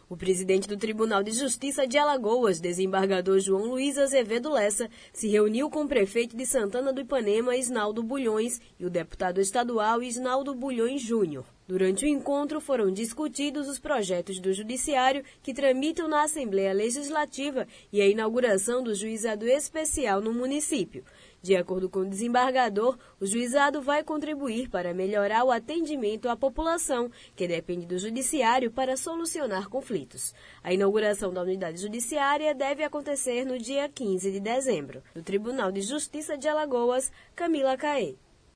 O presidente do Tribunal de Justiça de Alagoas, desembargador João Luiz Azevedo Lessa, se reuniu com o prefeito de Santana do Ipanema, Isnaldo Bulhões, e o deputado estadual Isnaldo Bulhões Júnior. Durante o encontro foram discutidos os projetos do Judiciário que tramitam na Assembleia Legislativa e a inauguração do Juizado Especial no município. De acordo com o desembargador, o juizado vai contribuir para melhorar o atendimento à população, que depende do Judiciário para solucionar conflitos. A inauguração da unidade judiciária deve acontecer no dia 15 de dezembro. Do Tribunal de Justiça de Alagoas, Camila Caê.